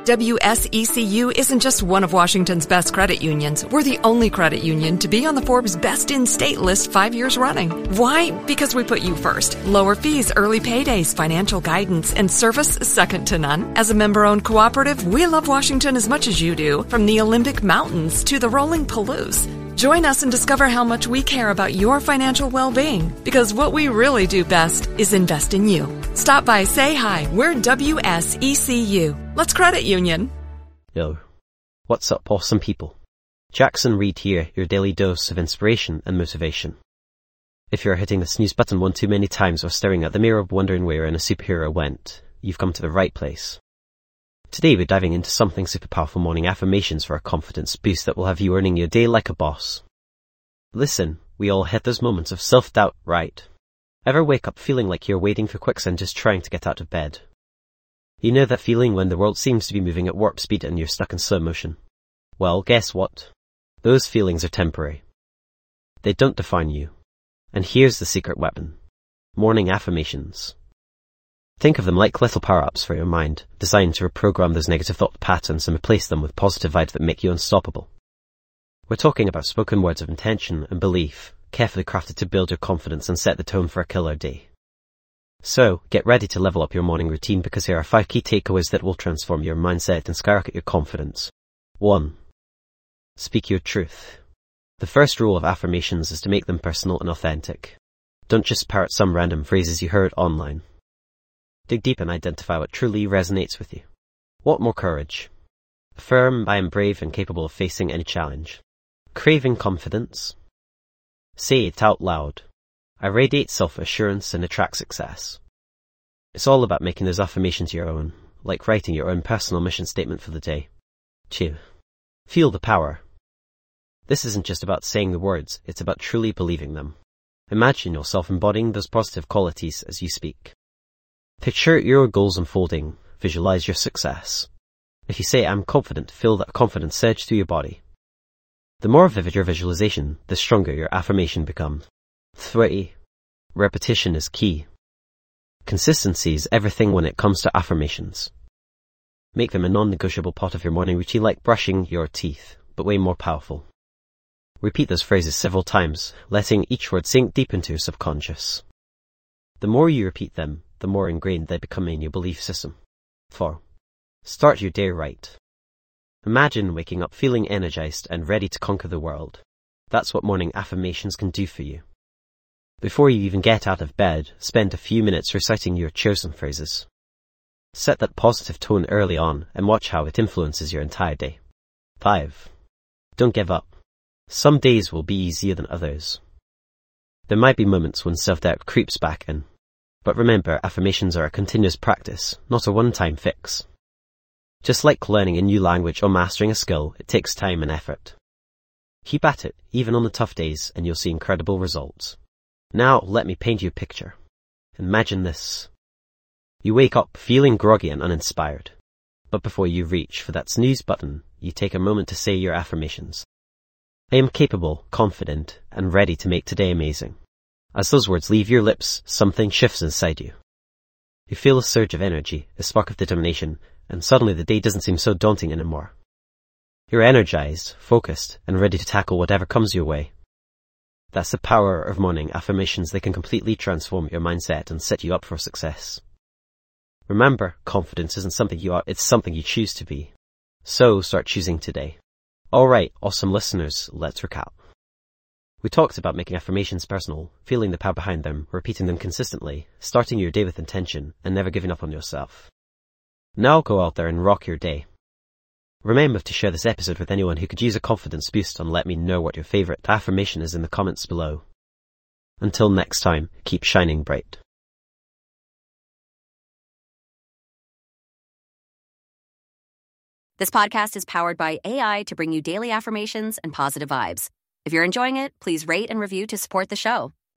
WSECU isn't just one of Washington's best credit unions. We're the only credit union to be on the Forbes Best in State list 5 years running. Why? Because we put you first. Lower fees, early paydays, financial guidance, and service second to none. As a member-owned cooperative, we love Washington as much as you do, from the Olympic Mountains to the rolling Palouse. Join us and discover how much we care about your financial well-being, because what we really do best is invest in you. Stop by, say hi. We're WSECU. Let's credit union. Yo, what's up, awesome people? Jackson Reed here, your daily dose of inspiration and motivation. If you're hitting the snooze button one too many times or staring at the mirror wondering where a superhero went, you've come to the right place. Today we're diving into something super powerful: morning affirmations for a confidence boost that will have you earning your day like a boss. Listen, we all hit those moments of self-doubt, right? Ever wake up feeling like you're wading through quicksand just trying to get out of bed? You know that feeling when the world seems to be moving at warp speed and you're stuck in slow motion? Well, guess what? Those feelings are temporary. They don't define you. And here's the secret weapon: morning affirmations. Think of them like little power-ups for your mind, designed to reprogram those negative thought patterns and replace them with positive vibes that make you unstoppable. We're talking about spoken words of intention and belief, carefully crafted to build your confidence and set the tone for a killer day. So, get ready to level up your morning routine, because here are 5 key takeaways that will transform your mindset and skyrocket your confidence. 1. Speak your truth. The first rule of affirmations is to make them personal and authentic. Don't just parrot some random phrases you heard online. Dig deep and identify what truly resonates with you. Want more courage? Affirm, I am brave and capable of facing any challenge. Craving confidence? Say it out loud. I radiate self-assurance and attract success. It's all about making those affirmations your own, like writing your own personal mission statement for the day. 2. Feel the power. This isn't just about saying the words, it's about truly believing them. Imagine yourself embodying those positive qualities as you speak. Picture your goals unfolding, visualize your success. If you say, I'm confident, feel that confidence surge through your body. The more vivid your visualization, the stronger your affirmation becomes. 3. Repetition is key. Consistency is everything when it comes to affirmations. Make them a non-negotiable part of your morning routine, like brushing your teeth, but way more powerful. Repeat those phrases several times, letting each word sink deep into your subconscious. The more you repeat them, the more ingrained they become in your belief system. 4. Start your day right. Imagine waking up feeling energized and ready to conquer the world. That's what morning affirmations can do for you. Before you even get out of bed, spend a few minutes reciting your chosen phrases. Set that positive tone early on and watch how it influences your entire day. 5. Don't give up. Some days will be easier than others. There might be moments when self-doubt creeps back in. But remember, affirmations are a continuous practice, not a one-time fix. Just like learning a new language or mastering a skill, it takes time and effort. Keep at it, even on the tough days, and you'll see incredible results. Now, let me paint you a picture. Imagine this. You wake up feeling groggy and uninspired. But before you reach for that snooze button, you take a moment to say your affirmations. I am capable, confident, and ready to make today amazing. As those words leave your lips, something shifts inside you. You feel a surge of energy, a spark of determination, and suddenly the day doesn't seem so daunting anymore. You're energized, focused, and ready to tackle whatever comes your way. That's the power of morning affirmations. They can completely transform your mindset and set you up for success. Remember, confidence isn't something you are, it's something you choose to be. So start choosing today. Alright, awesome listeners, let's recap. We talked about making affirmations personal, feeling the power behind them, repeating them consistently, starting your day with intention, and never giving up on yourself. Now go out there and rock your day. Remember to share this episode with anyone who could use a confidence boost, and let me know what your favorite affirmation is in the comments below. Until next time, keep shining bright. This podcast is powered by AI to bring you daily affirmations and positive vibes. If you're enjoying it, please rate and review to support the show.